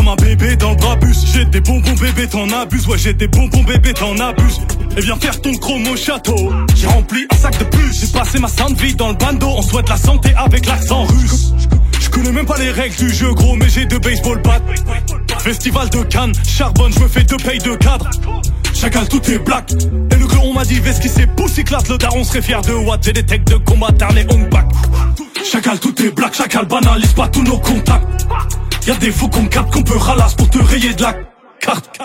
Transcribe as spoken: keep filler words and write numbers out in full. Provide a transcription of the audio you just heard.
comme un bébé dans le brabus. J'ai des bonbons bébé, t'en abuses. Ouais, j'ai des bonbons bébé, t'en abuses. Et viens faire ton chrome au château. J'ai rempli un sac de plus. J'ai passé ma sainte vie dans le bando. On souhaite la santé avec l'accent russe. Je connais même pas les règles du jeu gros, mais j'ai deux baseball bats. Festival de Cannes, charbonne, je me fais deux payes de cadre. Chacal, tout est black. Et le gros on m'a dit Vest qui s'est poussiclate. Le daron serait fier de Watt. J'ai des techs de combat, tarné on back. Chacal, tout est black. Chacal, banalise pas tous nos contacts. Y'a des fous qu'on capte qu'on peut ralasse pour te rayer de la carte.